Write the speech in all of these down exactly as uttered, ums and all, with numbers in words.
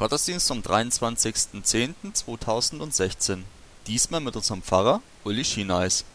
Gottesdienst am dreiundzwanzigsten zehnten zweitausendsechzehn. Diesmal mit unserem Pfarrer Uli Schieneis.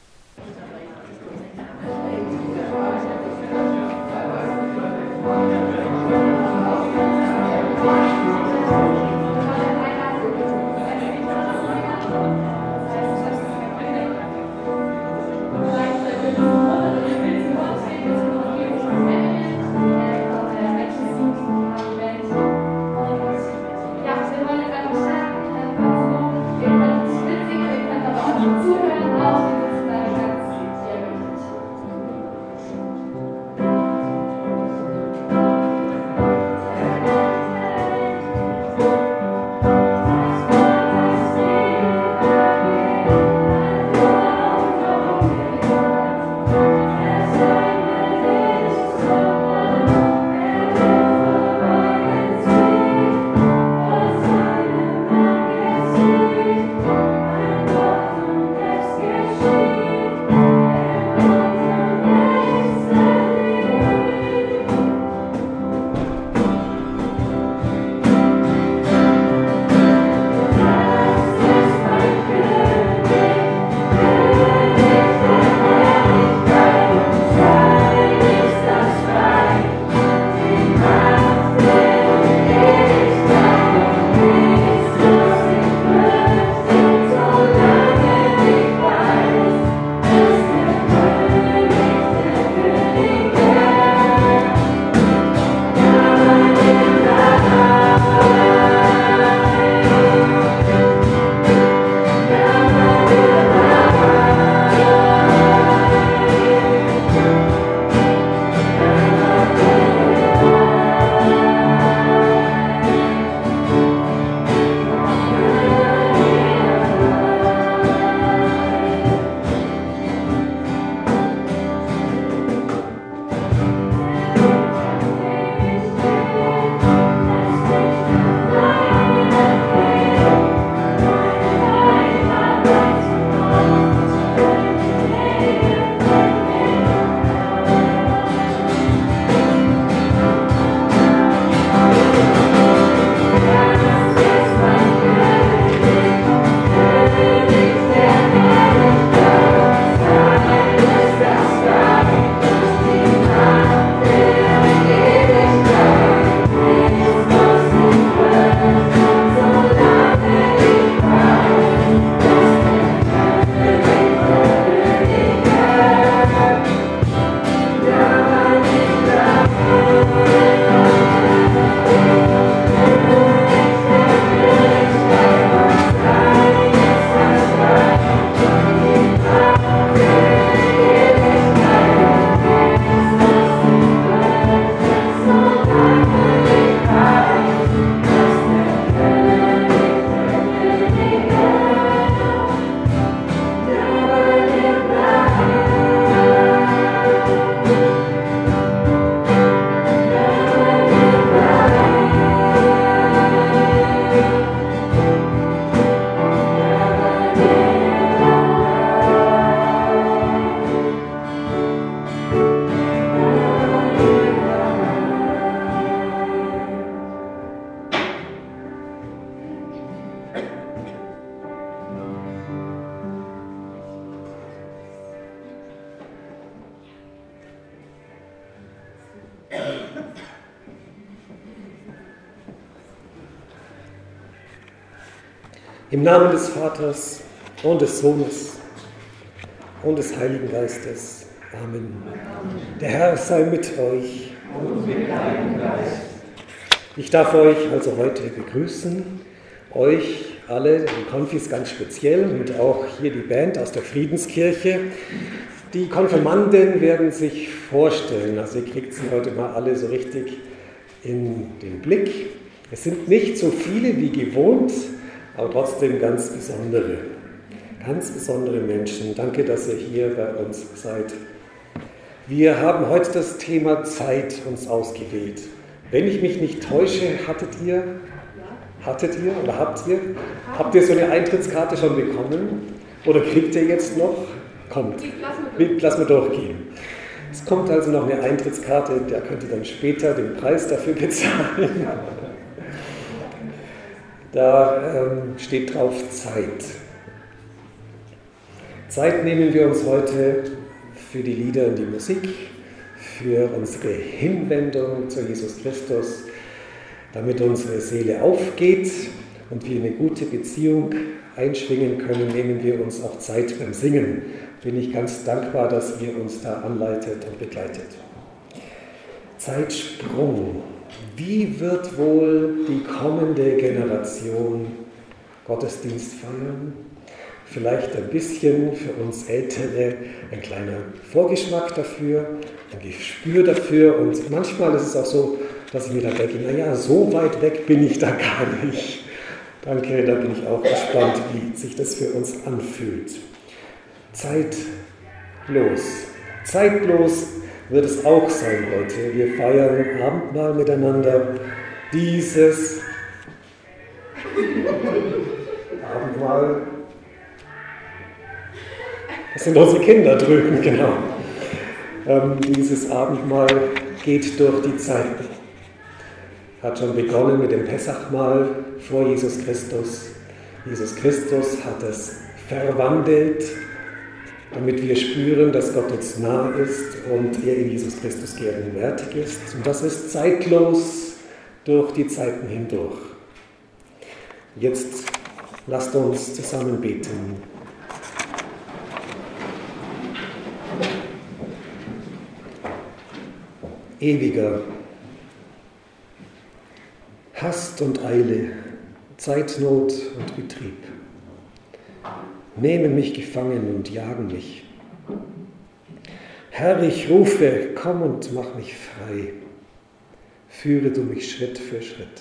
Im Namen des Vaters und des Sohnes und des Heiligen Geistes. Amen. Der Herr sei mit euch. Und mit deinem Geist. Ich darf euch also heute begrüßen, euch alle, die Konfis ganz speziell und auch hier die Band aus der Friedenskirche. Die Konfirmanden werden sich vorstellen, also ihr kriegt sie heute mal alle so richtig in den Blick. Es sind nicht so viele wie gewohnt, aber trotzdem ganz besondere, ganz besondere Menschen. Danke, dass ihr hier bei uns seid. Wir haben heute das Thema Zeit uns ausgewählt. Wenn ich mich nicht täusche, hattet ihr, hattet ihr oder habt ihr, habt ihr so eine Eintrittskarte schon bekommen? Oder kriegt ihr jetzt noch? Kommt, lass mal durchgehen. Es kommt also noch eine Eintrittskarte, da könnt ihr dann später den Preis dafür bezahlen. Da ähm, steht drauf Zeit. Zeit nehmen wir uns heute für die Lieder und die Musik, für unsere Hinwendung zu Jesus Christus, damit unsere Seele aufgeht und wir eine gute Beziehung einschwingen können, nehmen wir uns auch Zeit beim Singen. Bin ich ganz dankbar, dass ihr uns da anleitet und begleitet. Zeitsprung. Wie wird wohl die kommende Generation Gottesdienst feiern? Vielleicht ein bisschen für uns Ältere ein kleiner Vorgeschmack dafür, ein Gespür dafür. Und manchmal ist es auch so, dass ich mir da denke, naja, so weit weg bin ich da gar nicht. Danke, da bin ich auch gespannt, wie sich das für uns anfühlt. Zeitlos. Zeitlos wird es auch sein heute. Wir feiern Abendmahl miteinander. Dieses Abendmahl, das sind unsere Kinder drüben, genau. Ähm, dieses Abendmahl geht durch die Zeiten. Hat schon begonnen mit dem Pessachmahl vor Jesus Christus. Jesus Christus hat es verwandelt, damit wir spüren, dass Gott uns nahe ist und er in Jesus Christus gegenwärtig ist. Und das ist zeitlos durch die Zeiten hindurch. Jetzt lasst uns zusammen beten. Ewiger, Hast und Eile, Zeitnot und Betrieb nehmen mich gefangen und jagen mich. Herr, ich rufe, komm und mach mich frei. Führe du mich Schritt für Schritt.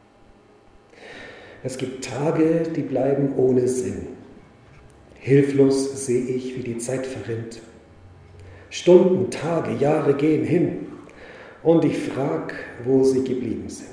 Es gibt Tage, die bleiben ohne Sinn. Hilflos sehe ich, wie die Zeit verrinnt. Stunden, Tage, Jahre gehen hin und ich frag, wo sie geblieben sind.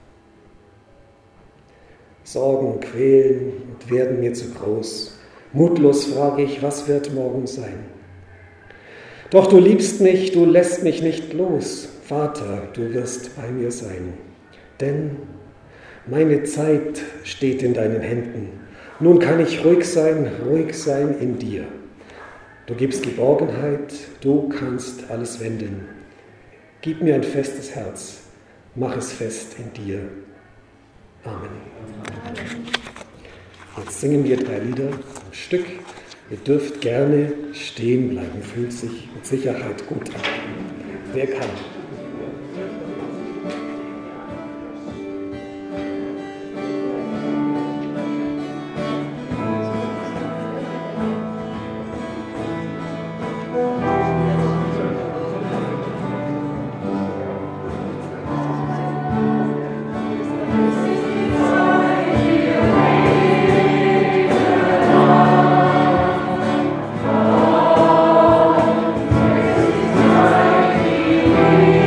Sorgen quälen und werden mir zu groß. Mutlos frage ich, was wird morgen sein? Doch du liebst mich, du lässt mich nicht los. Vater, du wirst bei mir sein. Denn meine Zeit steht in deinen Händen. Nun kann ich ruhig sein, ruhig sein in dir. Du gibst Geborgenheit, du kannst alles wenden. Gib mir ein festes Herz, mach es fest in dir. Amen. Jetzt singen wir drei Lieder am Stück. Ihr dürft gerne stehen bleiben, fühlt sich mit Sicherheit gut an. Wer kann? Thank you.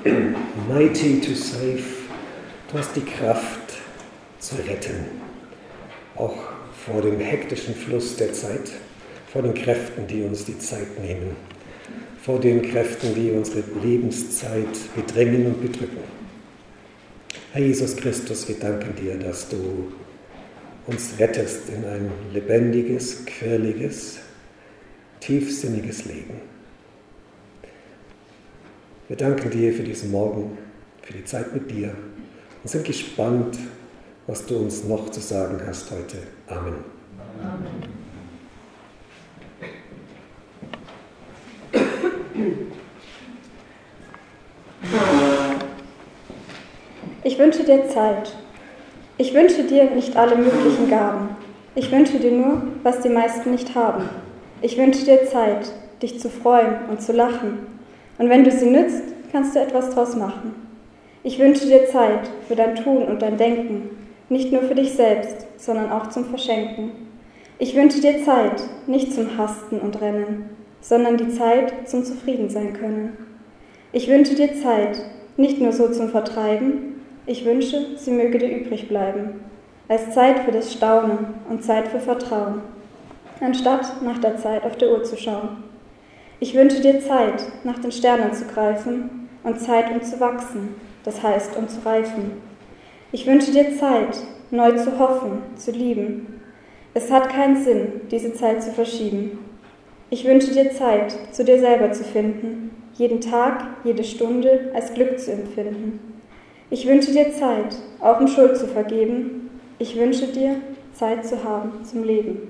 Mighty to save. Du hast die Kraft zu retten. Auch vor dem hektischen Fluss der Zeit, vor den Kräften, die uns die Zeit nehmen, vor den Kräften, die unsere Lebenszeit bedrängen und bedrücken. Herr Jesus Christus, wir danken dir, dass du uns rettest in ein lebendiges, quirliges, tiefsinniges Leben. Wir danken dir für diesen Morgen, für die Zeit mit dir und sind gespannt, was du uns noch zu sagen hast heute. Amen. Amen. Ich wünsche dir Zeit. Ich wünsche dir nicht alle möglichen Gaben. Ich wünsche dir nur, was die meisten nicht haben. Ich wünsche dir Zeit, dich zu freuen und zu lachen. Und wenn du sie nützt, kannst du etwas draus machen. Ich wünsche dir Zeit für dein Tun und dein Denken, nicht nur für dich selbst, sondern auch zum Verschenken. Ich wünsche dir Zeit, nicht zum Hasten und Rennen, sondern die Zeit zum Zufriedensein können. Ich wünsche dir Zeit, nicht nur so zum Vertreiben, ich wünsche, sie möge dir übrig bleiben, als Zeit für das Staunen und Zeit für Vertrauen, anstatt nach der Zeit auf der Uhr zu schauen. Ich wünsche dir Zeit, nach den Sternen zu greifen und Zeit, um zu wachsen, das heißt, um zu reifen. Ich wünsche dir Zeit, neu zu hoffen, zu lieben. Es hat keinen Sinn, diese Zeit zu verschieben. Ich wünsche dir Zeit, zu dir selber zu finden, jeden Tag, jede Stunde als Glück zu empfinden. Ich wünsche dir Zeit, auch um Schuld zu vergeben. Ich wünsche dir, Zeit zu haben zum Leben.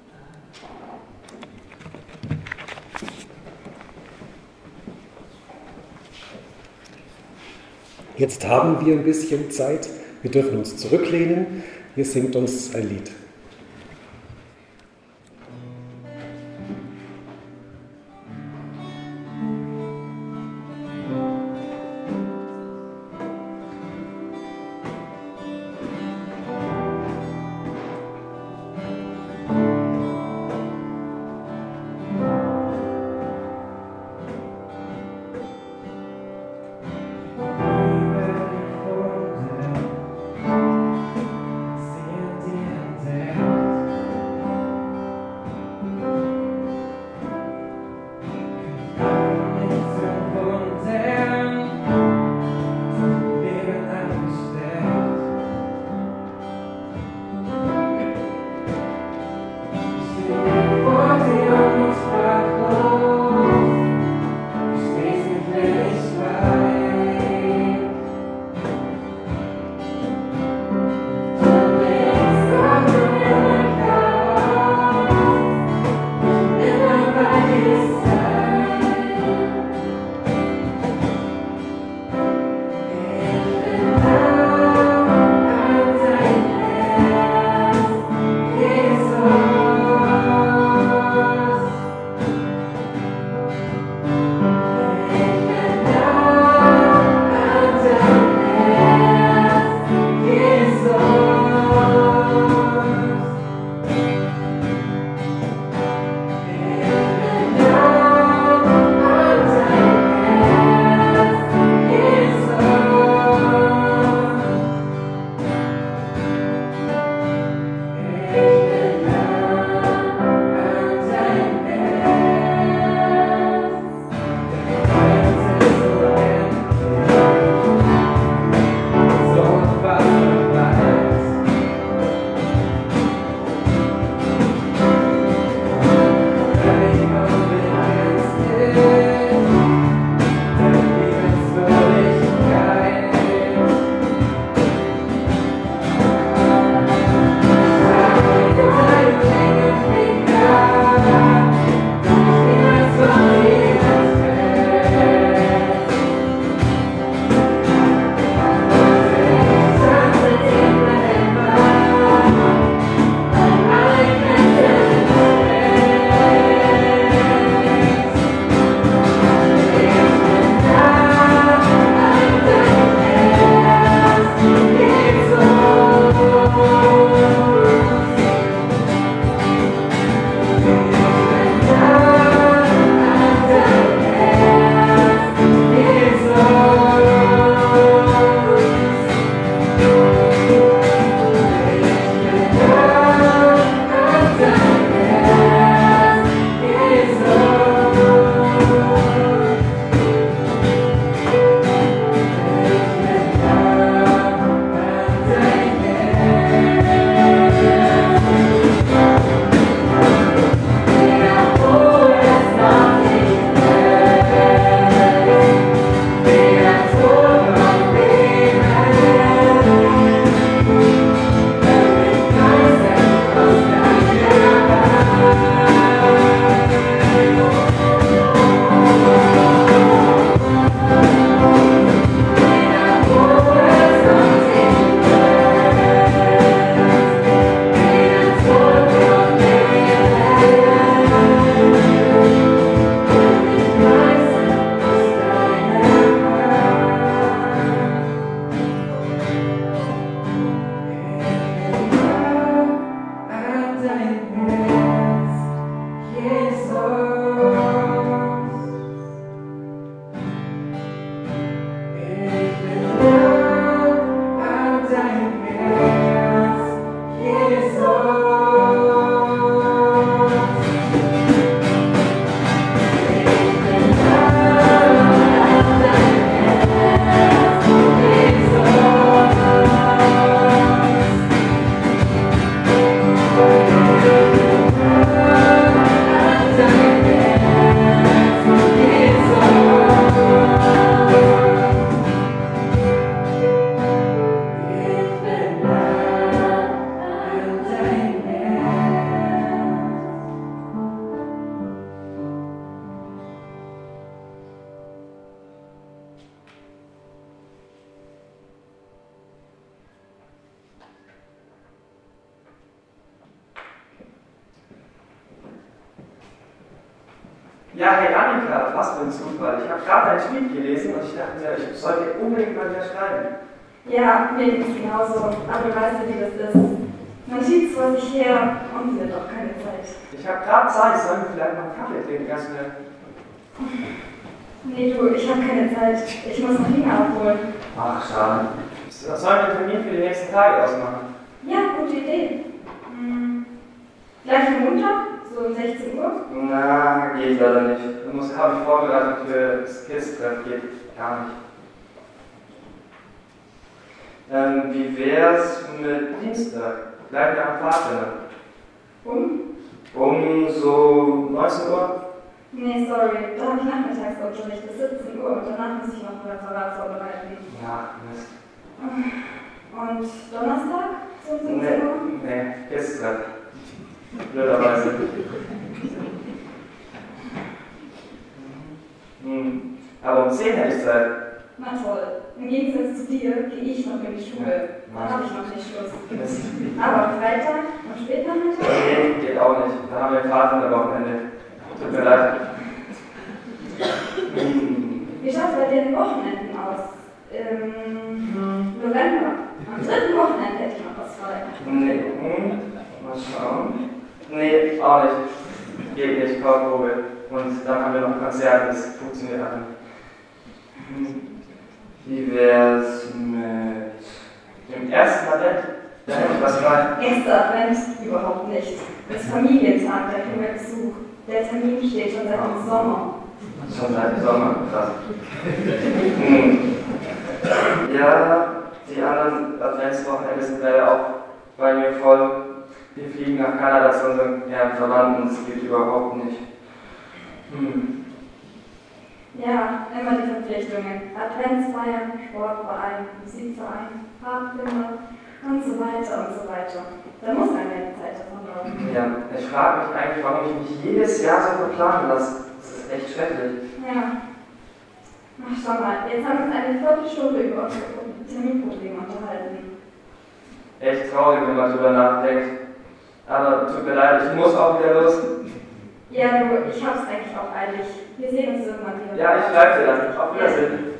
Jetzt haben wir ein bisschen Zeit. Wir dürfen uns zurücklehnen. Ihr singt uns ein Lied. Day. Ja, hey Annika, was für ein Zufall. Ich habe gerade deinen Tweet gelesen und ich dachte mir, ich sollte unbedingt mal wieder schreiben. Ja, mir geht es genauso. Aber du weißt ja, wie das ist. Man schiebt vor sich her und sie hat auch keine Zeit. Ich habe gerade Zeit, sollen wir vielleicht mal einen Kaffee trinken, ganz schnell? Nee, du, ich habe keine Zeit. Ich muss noch Lina abholen. Ach, schade. Sollen wir einen Termin für die nächsten Tage ausmachen? Ja, gute Idee. Hm. Gleich am Montag, so um sechzehn Uhr? Na, geht leider nicht. Du musst, habe ich vorbereitet für das Kids-Treff, geht gar nicht. Ähm, wie wär's mit Dienstag? Bleiben wir am Pfadfinder. Um? Um so neunzehn Uhr? Nee, sorry. Da habe ich Nachmittagsunterricht bis siebzehn Uhr und danach muss ich noch ein Referat vorbereiten. Ja, Mist. Und Donnerstag? So um siebzehn Uhr? Nee, nee, Kids-Treff. Blöderweise. Hm. Aber um zehn hätte ich Zeit. Na toll. Im Gegensatz zu dir gehe ich noch in die Schule. Da habe ich noch nicht Schluss. Mist. Aber Freitag und Spätnachmittag? Nee, geht auch nicht. Da haben wir Fahrrad am Wochenende. Tut mir leid. Hm. Wie schaut es bei den Wochenenden aus? Im November. Am dritten Wochenende hätte ich noch was frei. Nee, hm. Mal schauen. Nee, auch nicht. Geht nicht, Kaufprobe. Und dann haben wir noch ein Konzert, das funktioniert auch nicht. Hm. Wie wär's mit dem ersten Advent? Da hätte ich was frei. Erster Advent überhaupt nicht. Das ist Familientag, da kriegen wir Besuch. Der Termin steht schon seit dem Sommer. Schon seit dem Sommer, krass. Hm. Ja, die anderen Adventswochenende sind leider auch bei mir voll. Wir fliegen nach Kanada zu unseren ja, Verwandten, das geht überhaupt nicht. Hm. Ja, immer die Verpflichtungen. Adventsfeiern, Sportverein, Musikverein, Pfadfinder und so weiter und so weiter. Da muss man ja die Zeit davon haben. Ja, ich frage mich eigentlich, warum ich mich jedes Jahr so verplanen lasse. Das ist echt schrecklich. Ja. Ach, schau mal, jetzt haben wir uns eine Viertelstunde über unsere Terminprobleme unterhalten. Echt traurig, wenn man drüber nachdenkt. Aber tut mir leid, ich muss auch wieder los. Ja, du, ich hab's eigentlich auch eilig. Wir sehen uns irgendwann wieder. Ja, ich schreibe dir dann. Auf Wiedersehen.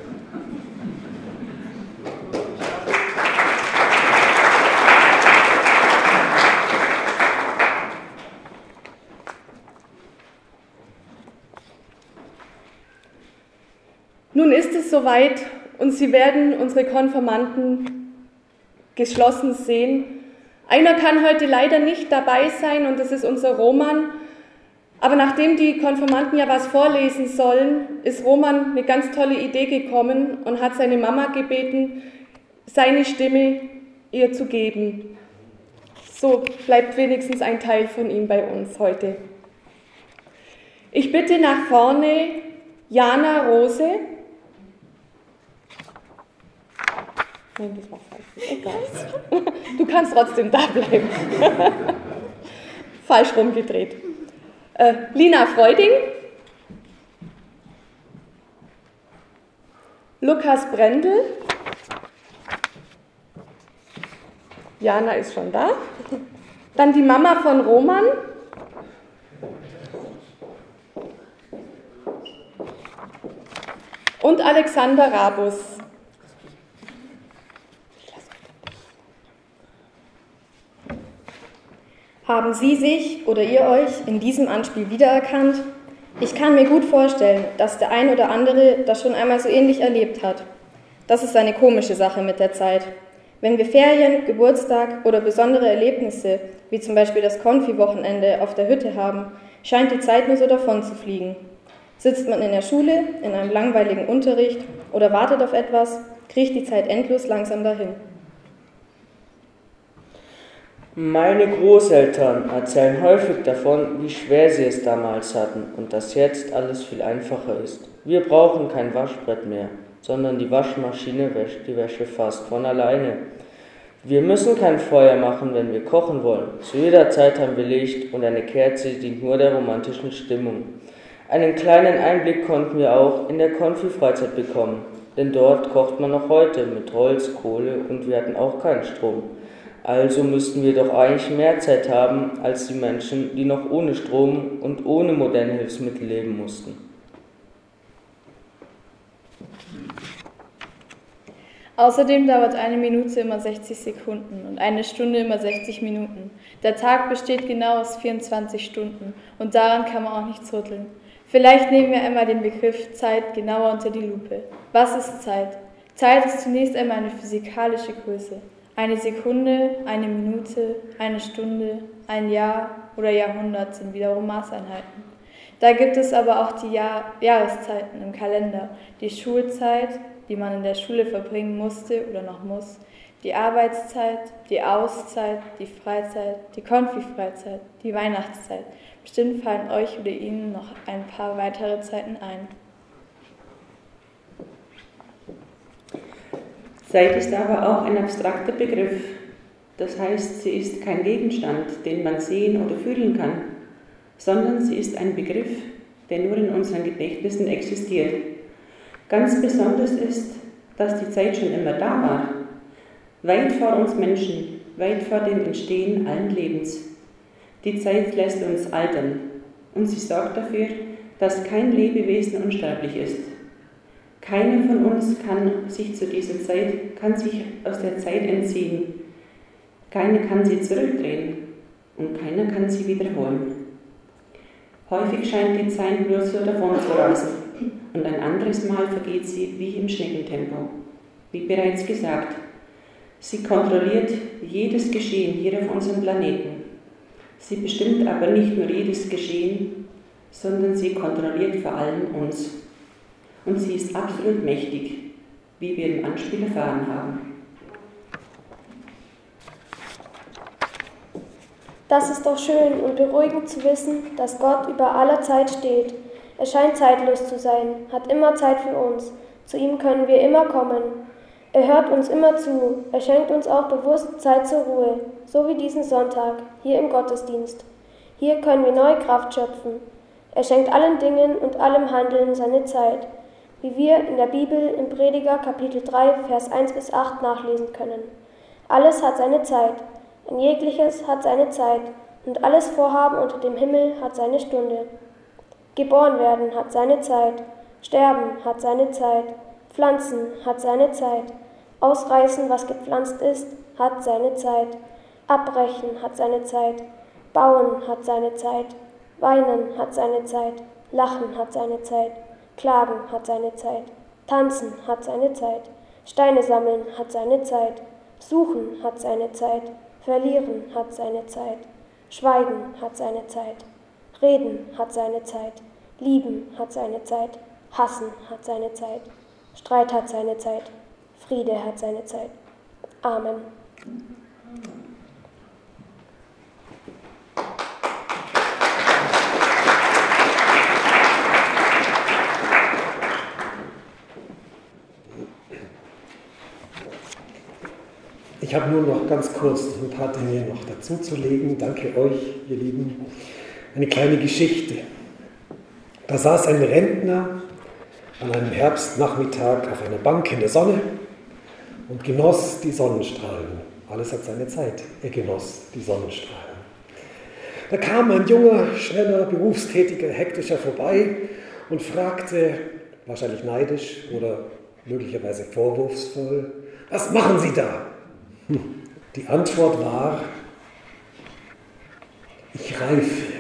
Nun ist es soweit und Sie werden unsere Konfirmanden geschlossen sehen. Einer kann heute leider nicht dabei sein und das ist unser Roman. Aber nachdem die Konfirmanden ja was vorlesen sollen, ist Roman eine ganz tolle Idee gekommen und hat seine Mama gebeten, seine Stimme ihr zu geben. So bleibt wenigstens ein Teil von ihm bei uns heute. Ich bitte nach vorne Jana Rose. Nein, das war falsch. Egal. Du kannst trotzdem da bleiben. Falsch rumgedreht. Äh, Lina Freuding. Lukas Brendel. Jana ist schon da. Dann die Mama von Roman. Und Alexander Rabus. Haben Sie sich oder ihr euch in diesem Anspiel wiedererkannt? Ich kann mir gut vorstellen, dass der ein oder andere das schon einmal so ähnlich erlebt hat. Das ist eine komische Sache mit der Zeit. Wenn wir Ferien, Geburtstag oder besondere Erlebnisse, wie zum Beispiel das Konfi-Wochenende auf der Hütte haben, scheint die Zeit nur so davon zu fliegen. Sitzt man in der Schule, in einem langweiligen Unterricht oder wartet auf etwas, kriecht die Zeit endlos langsam dahin. Meine Großeltern erzählen häufig davon, wie schwer sie es damals hatten und dass jetzt alles viel einfacher ist. Wir brauchen kein Waschbrett mehr, sondern die Waschmaschine wäscht die Wäsche fast von alleine. Wir müssen kein Feuer machen, wenn wir kochen wollen. Zu jeder Zeit haben wir Licht und eine Kerze dient nur der romantischen Stimmung. Einen kleinen Einblick konnten wir auch in der Konfi-Freizeit bekommen, denn dort kocht man noch heute mit Holz, Kohle und wir hatten auch keinen Strom. Also müssten wir doch eigentlich mehr Zeit haben als die Menschen, die noch ohne Strom und ohne moderne Hilfsmittel leben mussten. Außerdem dauert eine Minute immer sechzig Sekunden und eine Stunde immer sechzig Minuten. Der Tag besteht genau aus vierundzwanzig Stunden und daran kann man auch nichts rütteln. Vielleicht nehmen wir einmal den Begriff Zeit genauer unter die Lupe. Was ist Zeit? Zeit ist zunächst einmal eine physikalische Größe. Eine Sekunde, eine Minute, eine Stunde, ein Jahr oder Jahrhundert sind wiederum Maßeinheiten. Da gibt es aber auch die Jahr- Jahreszeiten im Kalender, die Schulzeit, die man in der Schule verbringen musste oder noch muss, die Arbeitszeit, die Auszeit, die Freizeit, die Konfi-Freizeit, die Weihnachtszeit. Bestimmt fallen euch oder Ihnen noch ein paar weitere Zeiten ein. Zeit ist aber auch ein abstrakter Begriff. Das heißt, sie ist kein Gegenstand, den man sehen oder fühlen kann, sondern sie ist ein Begriff, der nur in unseren Gedächtnissen existiert. Ganz besonders ist, dass die Zeit schon immer da war, weit vor uns Menschen, weit vor dem Entstehen allen Lebens. Die Zeit lässt uns altern und sie sorgt dafür, dass kein Lebewesen unsterblich ist. Keiner von uns kann sich zu dieser Zeit, kann sich aus der Zeit entziehen. Keiner kann sie zurückdrehen und keiner kann sie wiederholen. Häufig scheint die Zeit nur so davon zu rasen und ein anderes Mal vergeht sie wie im Schneckentempo. Wie bereits gesagt, sie kontrolliert jedes Geschehen hier auf unserem Planeten. Sie bestimmt aber nicht nur jedes Geschehen, sondern sie kontrolliert vor allem uns. Und sie ist absolut mächtig, wie wir im Anspiel erfahren haben. Das ist doch schön und beruhigend zu wissen, dass Gott über aller Zeit steht. Er scheint zeitlos zu sein, hat immer Zeit für uns. Zu ihm können wir immer kommen. Er hört uns immer zu. Er schenkt uns auch bewusst Zeit zur Ruhe, so wie diesen Sonntag, hier im Gottesdienst. Hier können wir neue Kraft schöpfen. Er schenkt allen Dingen und allem Handeln seine Zeit, wie wir in der Bibel im Prediger Kapitel drei, Vers eins bis acht nachlesen können. Alles hat seine Zeit, ein jegliches hat seine Zeit, und alles Vorhaben unter dem Himmel hat seine Stunde. Geboren werden hat seine Zeit, sterben hat seine Zeit, pflanzen hat seine Zeit, ausreißen, was gepflanzt ist, hat seine Zeit, abbrechen hat seine Zeit, bauen hat seine Zeit, weinen hat seine Zeit, lachen hat seine Zeit, klagen hat seine Zeit, tanzen hat seine Zeit, Steine sammeln hat seine Zeit, suchen hat seine Zeit, verlieren hat seine Zeit, schweigen hat seine Zeit, reden hat seine Zeit, lieben hat seine Zeit, hassen hat seine Zeit, Streit hat seine Zeit, Friede hat seine Zeit. Amen. Ich habe nur noch ganz kurz ein paar Dinge noch dazu zu legen. Danke euch, ihr Lieben. Eine kleine Geschichte. Da saß ein Rentner an einem Herbstnachmittag auf einer Bank in der Sonne und genoss die Sonnenstrahlen. Alles hat seine Zeit. Er genoss die Sonnenstrahlen. Da kam ein junger, schneller, berufstätiger, hektischer vorbei und fragte, wahrscheinlich neidisch oder möglicherweise vorwurfsvoll, was machen Sie da? Die Antwort war, ich reife.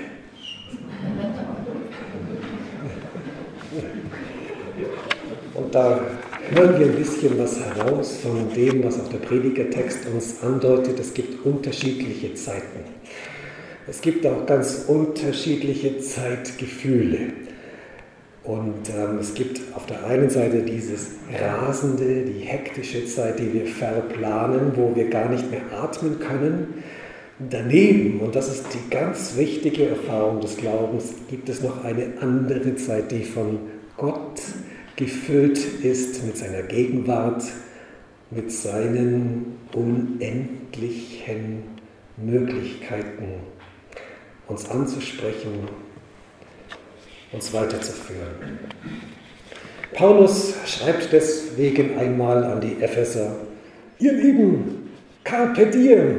Und da hören wir ein bisschen was heraus von dem, was auch der Predigertext uns andeutet. Es gibt unterschiedliche Zeiten. Es gibt auch ganz unterschiedliche Zeitgefühle. Und ähm, es gibt auf der einen Seite dieses rasende, die hektische Zeit, die wir verplanen, wo wir gar nicht mehr atmen können. Daneben, und das ist die ganz wichtige Erfahrung des Glaubens, gibt es noch eine andere Zeit, die von Gott gefüllt ist mit seiner Gegenwart, mit seinen unendlichen Möglichkeiten, uns anzusprechen, uns weiterzuführen. Paulus schreibt deswegen einmal an die Epheser, ihr Lieben, carpe diem,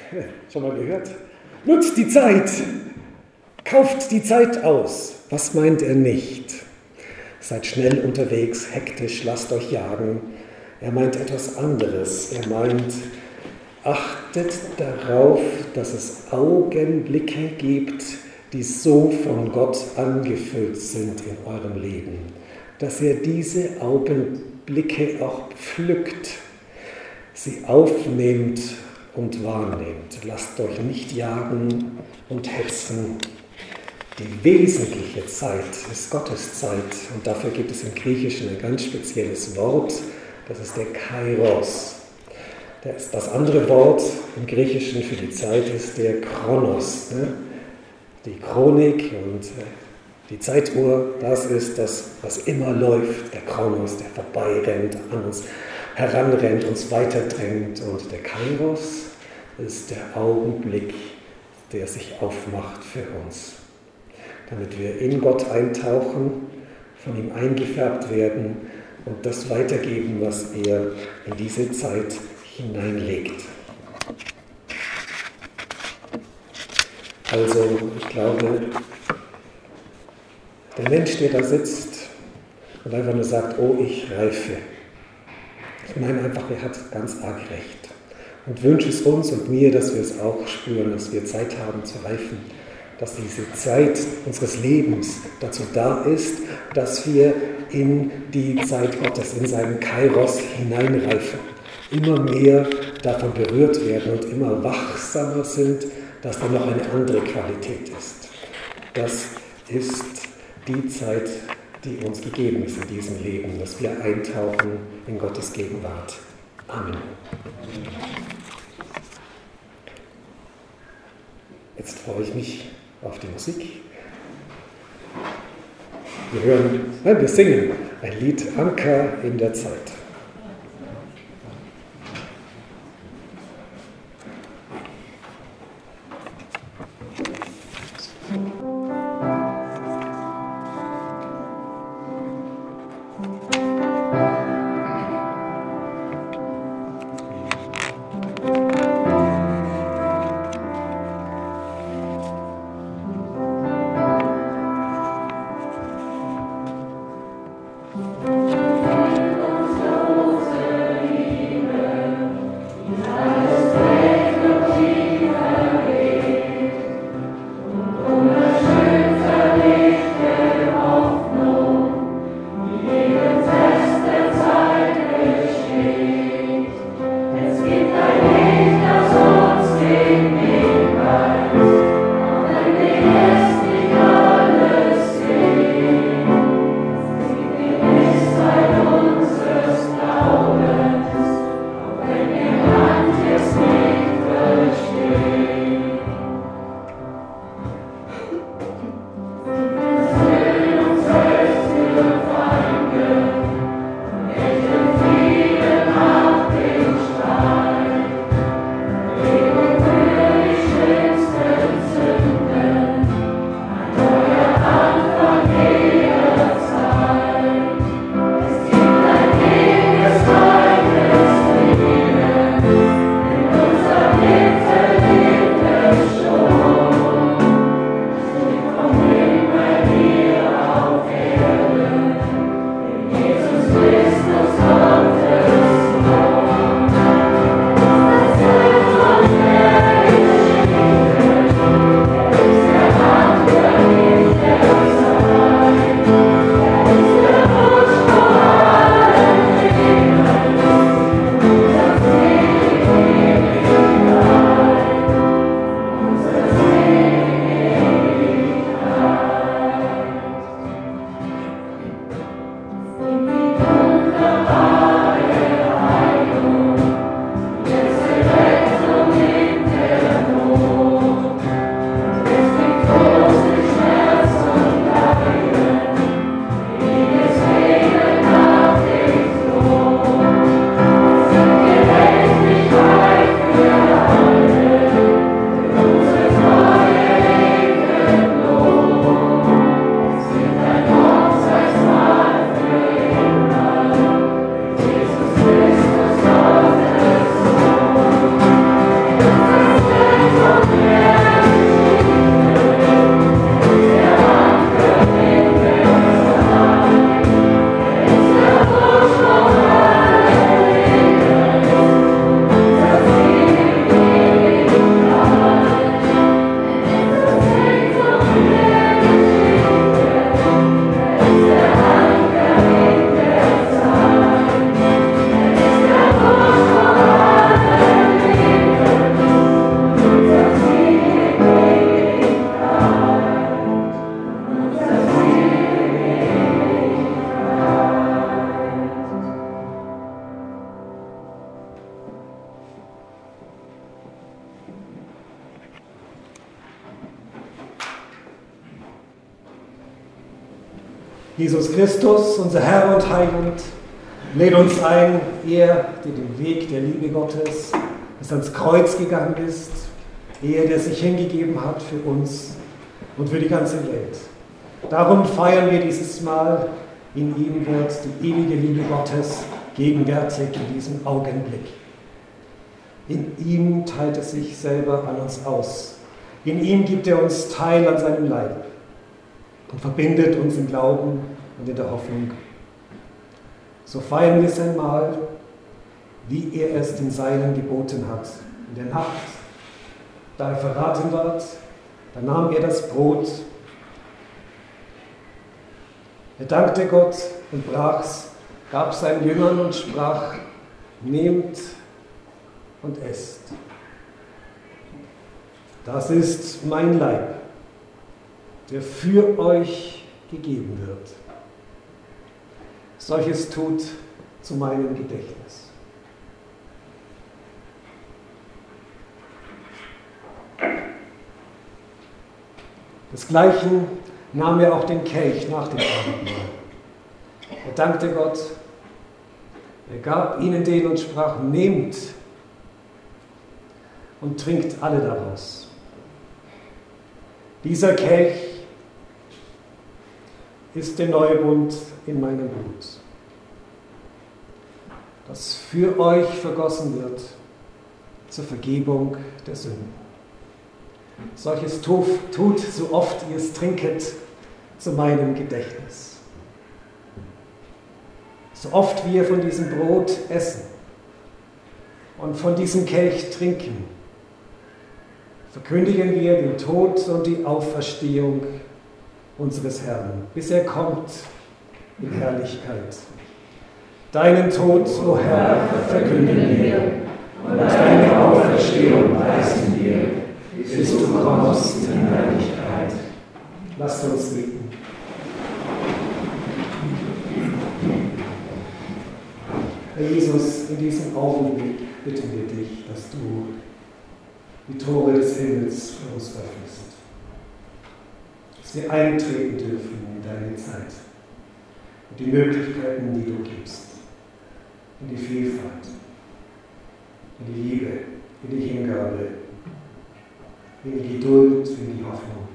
Schon mal gehört? Nutzt die Zeit! Kauft die Zeit aus! Was meint er nicht? Seid schnell unterwegs, hektisch, lasst euch jagen. Er meint etwas anderes. Er meint, achtet darauf, dass es Augenblicke gibt, die so von Gott angefüllt sind in eurem Leben, dass ihr diese Augenblicke auch pflückt, sie aufnehmt und wahrnehmt. Lasst euch nicht jagen und hetzen. Die wesentliche Zeit ist Gottes Zeit und dafür gibt es im Griechischen ein ganz spezielles Wort, das ist der Kairos. Das andere Wort im Griechischen für die Zeit ist der Chronos. Die Chronik und die Zeituhr, das ist das, was immer läuft, der Chronos, der vorbeirennt, an uns heranrennt, uns weiterdrängt. Und der Kairos ist der Augenblick, der sich aufmacht für uns, damit wir in Gott eintauchen, von ihm eingefärbt werden und das weitergeben, was er in diese Zeit hineinlegt. Also, ich glaube, der Mensch, der da sitzt und einfach nur sagt, oh, ich reife, ich meine einfach, er hat ganz arg recht. Und wünsche es uns und mir, dass wir es auch spüren, dass wir Zeit haben zu reifen, dass diese Zeit unseres Lebens dazu da ist, dass wir in die Zeit Gottes, in seinen Kairos hineinreifen, immer mehr davon berührt werden und immer wachsamer sind, dass da noch eine andere Qualität ist. Das ist die Zeit, die uns gegeben ist in diesem Leben, dass wir eintauchen in Gottes Gegenwart. Amen. Jetzt freue ich mich auf die Musik. Wir hören, nein, wir singen ein Lied Anker in der Zeit. Thank you. Jesus Christus, unser Herr und Heiland, lädt uns ein, er, der den Weg der Liebe Gottes, das ans Kreuz gegangen ist, er, der sich hingegeben hat für uns und für die ganze Welt. Darum feiern wir dieses Mal, in ihm wird die ewige Liebe Gottes gegenwärtig in diesem Augenblick. In ihm teilt er sich selber an uns aus. In ihm gibt er uns Teil an seinem Leib und verbindet uns im Glauben und in der Hoffnung. So feiern wir sein Mahl, wie er es den Seinen geboten hat. In der Nacht, da er verraten ward, da nahm er das Brot. Er dankte Gott und brach's, gab seinen Jüngern und sprach: Nehmt und esst. Das ist mein Leib, der für euch gegeben wird. Solches tut zu meinem Gedächtnis. Desgleichen nahm er auch den Kelch nach dem Abendmahl. Er dankte Gott, er gab ihnen den und sprach: Nehmt und trinkt alle daraus. Dieser Kelch ist der neue Bund in meinem Blut, das für euch vergossen wird zur Vergebung der Sünden. Solches tut, tut, so oft ihr es trinket, zu meinem Gedächtnis. So oft wir von diesem Brot essen und von diesem Kelch trinken, verkündigen wir den Tod und die Auferstehung unseres Herrn, bis er kommt in Herrlichkeit. Deinen Tod, o Herr, verkündigen wir, und deine Auferstehung preisen wir, bis du kommst in Herrlichkeit. Lasst uns beten. Herr Jesus, in diesem Augenblick bitten wir dich, dass du die Tore des Himmels für uns öffnest. Dass wir eintreten dürfen in deine Zeit und die Möglichkeiten, die du gibst, in die Vielfalt, in die Liebe, in die Hingabe, in die Geduld, in die Hoffnung,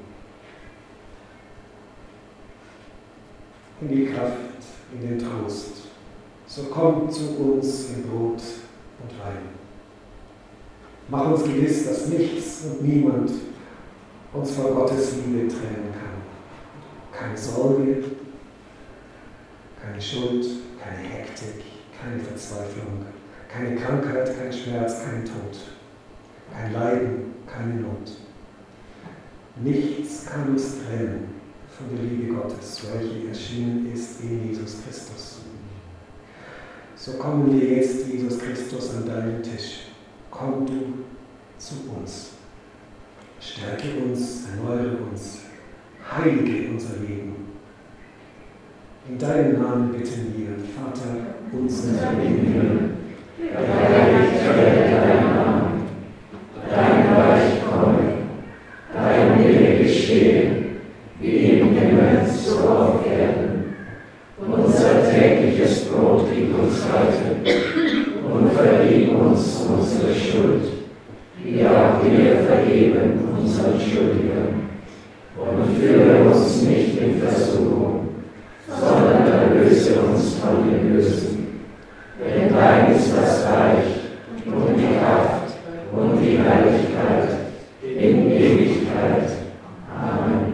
in die Kraft, in den Trost. So komm zu uns in Brot und Wein. Mach uns gewiss, dass nichts und niemand uns von Gottes Liebe trennen kann. Keine Sorge, keine Schuld, keine Hektik, keine Verzweiflung, keine Krankheit, kein Schmerz, kein Tod, kein Leiden, keine Not. Nichts kann uns trennen von der Liebe Gottes, welche erschienen ist in Jesus Christus. So kommen wir jetzt, Jesus Christus, an deinen Tisch. Komm du zu uns. Stärke uns, erneuere uns, heilige unser Leben. In deinem Namen bitten wir, Vater, unser im Himmel, geheiligt werde dein Name, dein Reich komme, dein Wille geschehe, wie im Himmel, so auf Erden. Unser tägliches Brot gib uns heute und vergib uns unsere Schuld, wie auch wir vergeben unseren Schuldigern. Und führe uns nicht in Versuchung, sondern erlöse uns von dem Bösen. Denn dein ist das Reich und die Kraft und die Herrlichkeit in Ewigkeit. Amen.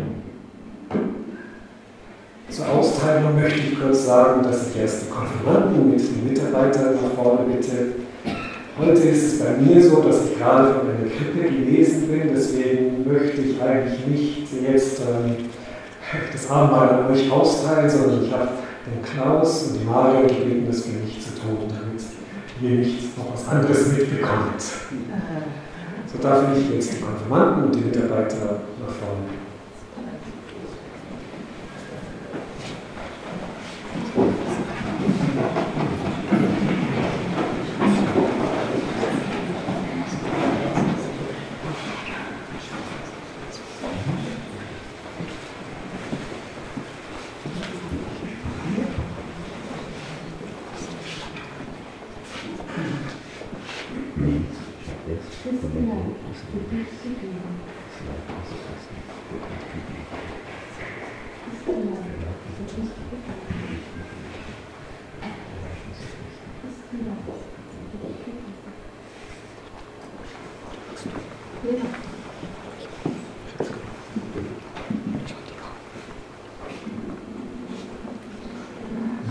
Zur Austeilung möchte ich kurz sagen, dass ich erst die Konfirmanden mit den Mitarbeitern nach vorne bitte. Heute ist es bei mir so, dass ich gerade von einer Krippe gewesen bin, deswegen möchte ich eigentlich nicht jetzt ähm, das Abendmahl an euch austeilen, sondern ich habe den Klaus und die Mario gebeten, das für mich zu tun, damit ihr nicht noch was anderes mitbekommt. So darf ich jetzt die Konfirmanden und die Mitarbeiter nach vorne.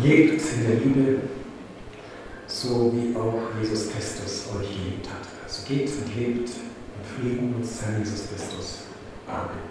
lebt in der Liebe, so wie auch Jesus Christus euch geliebt hat. Also geht und lebt in Frieden mit Herrn Jesus Christus. Amen.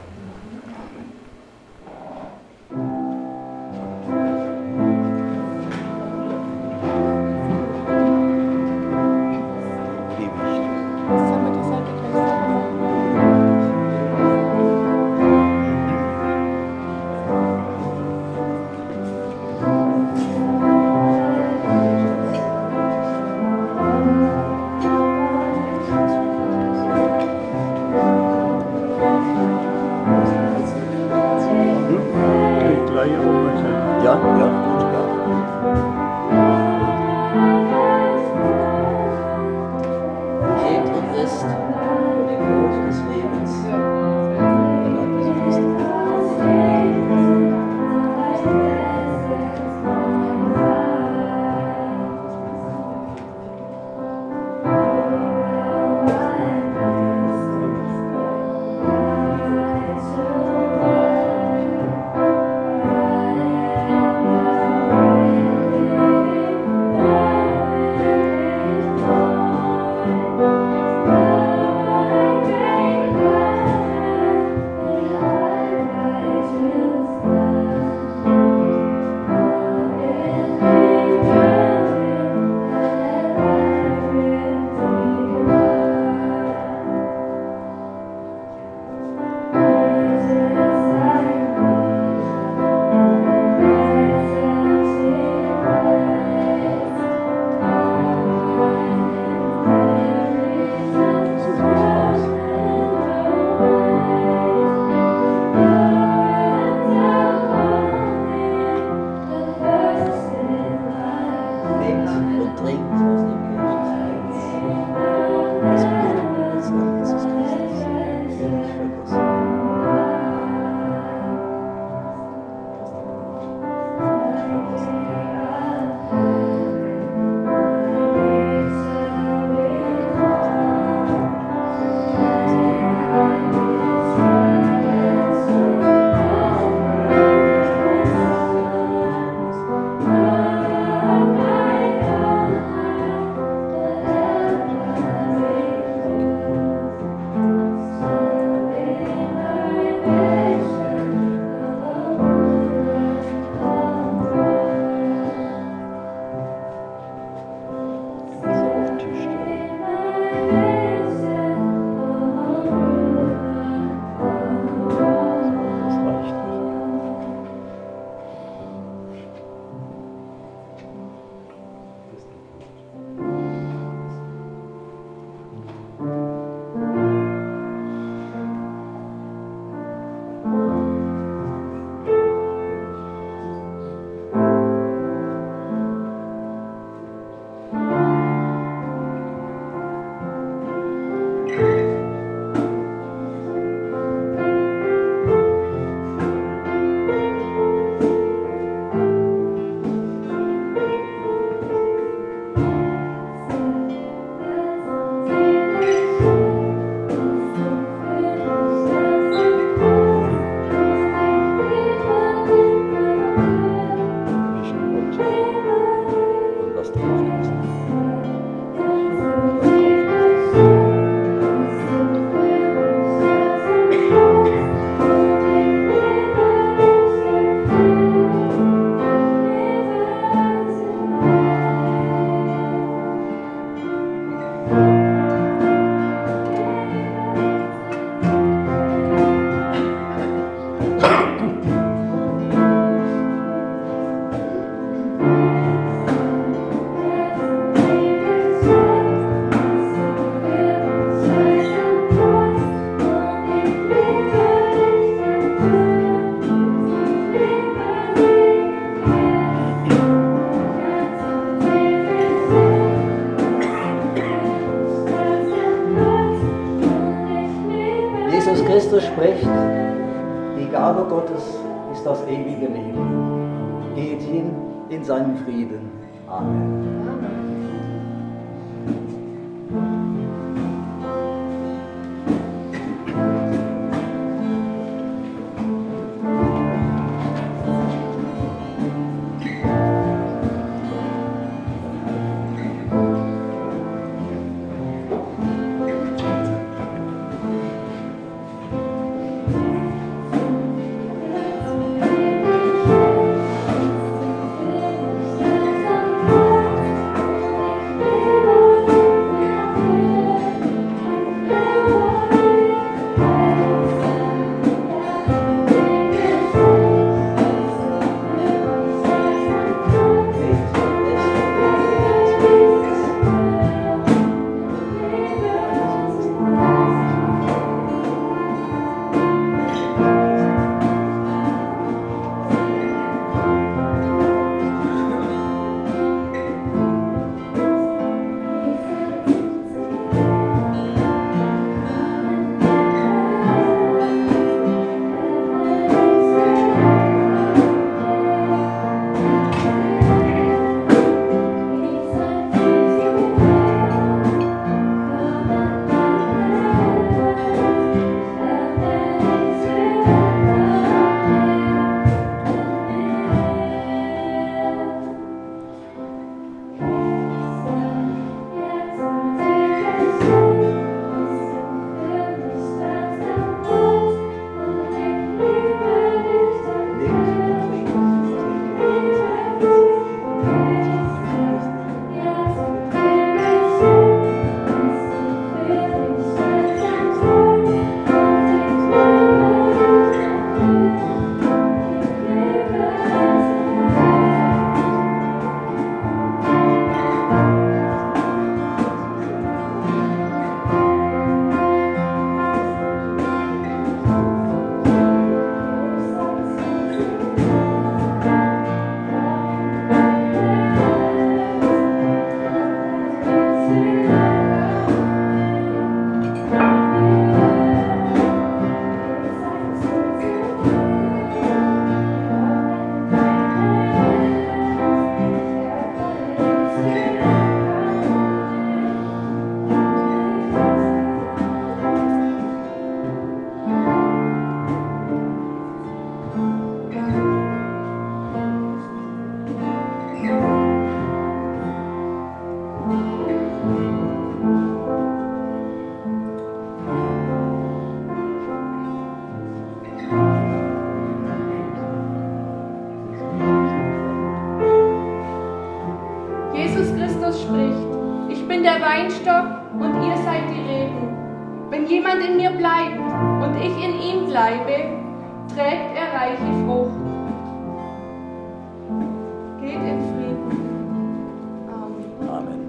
Christus spricht, die Gabe Gottes ist das ewige Leben. Geht hin in seinen Frieden. Amen. Amen. Jesus Christus spricht: Ich bin der Weinstock und ihr seid die Reben. Wenn jemand in mir bleibt und ich in ihm bleibe, trägt er reiche Frucht. Geht in Frieden. Amen. Amen.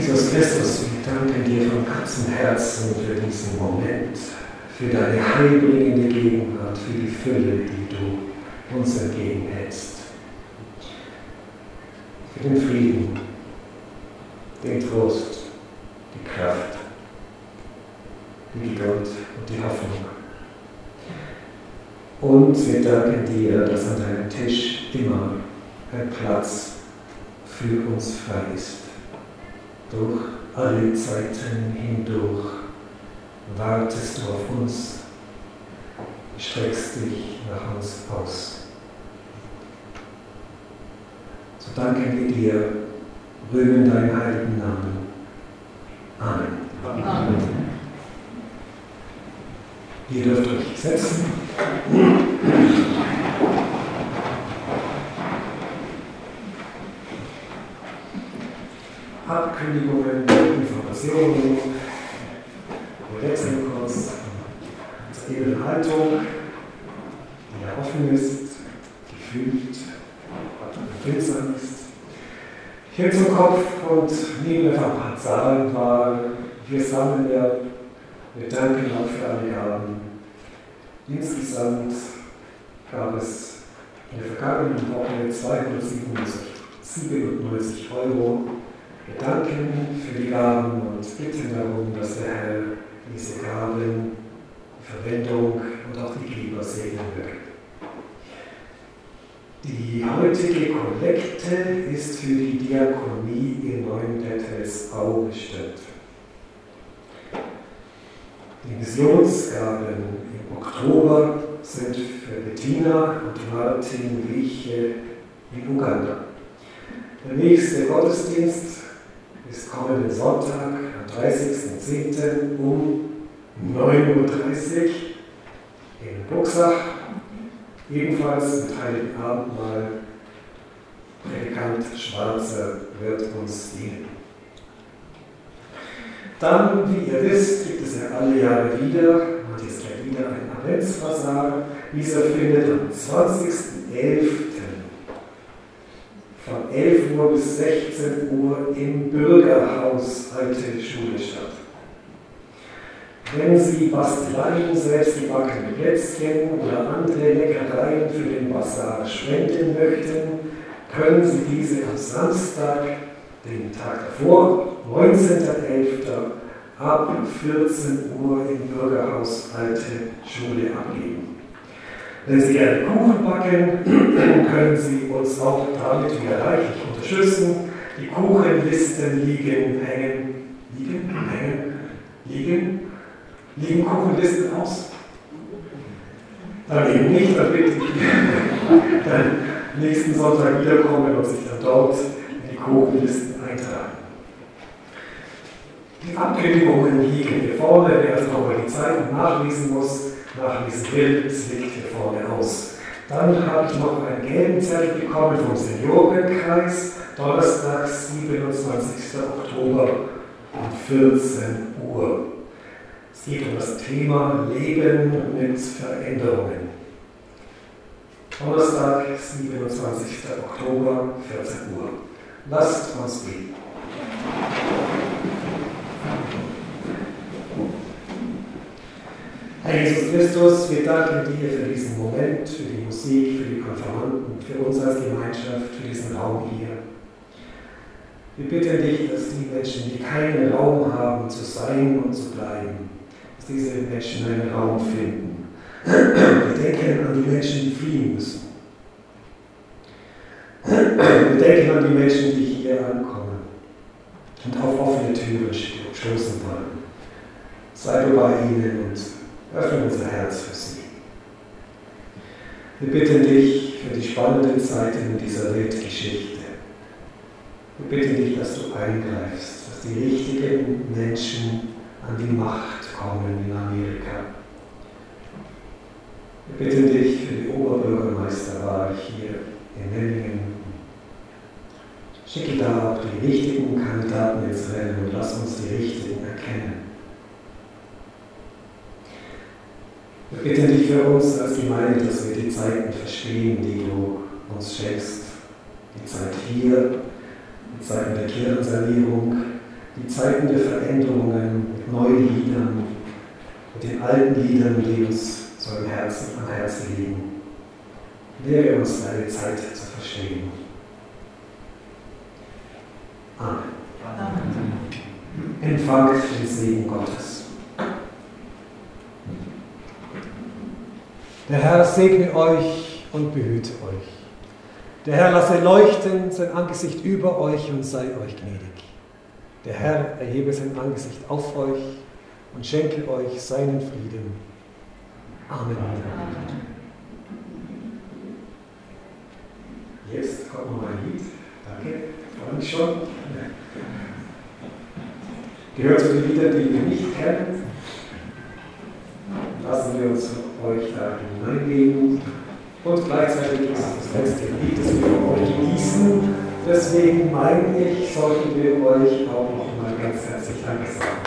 Jesus Christus, wir danken dir von ganzem Herzen für diesen Moment, für deine heilbringende Gegenwart, für die Fülle, die du uns entgegenhältst. Für den Frieden, den Trost, die Kraft, die Geduld und die Hoffnung. Und wir danken dir, dass an deinem Tisch immer ein Platz für uns frei ist. Durch alle Zeiten hindurch wartest du auf uns, streckst dich nach uns aus. So danken wir dir, rühmen deinen heiligen Namen. Amen. Amen. Ihr dürft euch setzen. Abkündigungen, Informationen. Wir wechseln kurz zur edlen Haltung, die ja offen ist, gefühlt, empfindsam ist. Hier zum Kopf und neben der Zahlen war, wir sammeln ja, wir danken auch für alle Gaben. Insgesamt gab es in der vergangenen Woche zweihundertsiebenundneunzig Euro. Wir danken für die Gaben und bitten darum, dass der Herr diese Gaben, die Verwendung und auch die Geber segnen wird. Die heutige Kollekte ist für die Diakonie in Neuendettelsau bestimmt. Die Missionsgaben im Oktober sind für Bettina und Martin Wieche in Uganda. Der nächste Gottesdienst ist kommenden Sonntag, am dreißigsten zehnten um neun Uhr dreißig in Buxach. Ebenfalls mit Heiligen Abendmahl. Predikant Schwarzer wird uns dienen. Dann, wie ihr wisst, gibt es ja alle Jahre wieder, und jetzt gleich wieder ein Adventsbasar. Dieser findet am zwanzigsten elften von elf Uhr bis sechzehn Uhr im Bürgerhaus Alte Schule statt. Wenn Sie Basteleien, selbstgebackene Plätzchen oder andere Leckereien für den Basar spenden möchten, können Sie diese am Samstag, den Tag davor, neunzehnten elften ab vierzehn Uhr im Bürgerhaus Alte Schule abgeben. Wenn Sie gerne Kuchen backen, können Sie uns auch damit wieder reichlich unterstützen. Die Kuchenlisten liegen, hängen, liegen, hängen, liegen, liegen Kuchenlisten aus. Dann eben nicht, dann bitte ich dann nächsten Sonntag wiederkommen und sich dann dort in die Kuchenlisten eintragen. Die Ankündigungen liegen hier vorne, wer also nochmal die Zeiten nachlesen muss, nachlesen will, es liegt hier vorne aus. Dann habe ich noch einen gelben Zettel bekommen vom Seniorenkreis, Donnerstag, siebenundzwanzigsten Oktober um vierzehn Uhr. Es geht um das Thema Leben mit Veränderungen. Donnerstag, siebenundzwanzigsten Oktober, vierzehn Uhr. Lasst uns beten. Herr Jesus Christus, wir danken dir für diesen Moment, für die Musik, für die Konfirmanden, für uns als Gemeinschaft, für diesen Raum hier. Wir bitten dich, dass die Menschen, die keinen Raum haben, zu sein und zu bleiben, dass diese Menschen einen Raum finden. Wir denken an die Menschen, die fliehen müssen. Wir denken an die Menschen, die hier ankommen und auf offene Türen stoßen wollen. Sei du bei ihnen und öffne unser Herz für sie. Wir bitten dich für die spannenden Zeiten in dieser Weltgeschichte. Wir bitten dich, dass du eingreifst, dass die richtigen Menschen an die Macht kommen in Amerika. Wir bitten dich für die Oberbürgermeisterwahl hier in Memmingen. Schicke da auch die richtigen Kandidaten ins Rennen und lass uns die richtigen erkennen. Wir bitten dich für uns als Gemeinde, dass wir die Zeiten verstehen, die du uns schenkst. Die Zeit hier, die Zeiten der Kirchensanierung, die Zeiten der Veränderungen mit neuen Liedern, mit den alten Liedern, die uns so im Herzen, am Herzen liegen. Lehre uns deine Zeit zu verstehen. Amen. Amen. Empfangt den Segen Gottes. Der Herr segne euch und behüte euch. Der Herr lasse leuchten sein Angesicht über euch und sei euch gnädig. Der Herr erhebe sein Angesicht auf euch und schenke euch seinen Frieden. Amen. Jetzt kommt noch ein Lied. Danke. Freue mich schon. Gehört zu den Liedern, die wir nicht kennen. Lassen wir uns euch da hineingeben. Und gleichzeitig ist das letzte Lied, das wir für euch genießen. Deswegen meine ich, sollten wir euch auch noch mal ganz herzlich Danke sagen.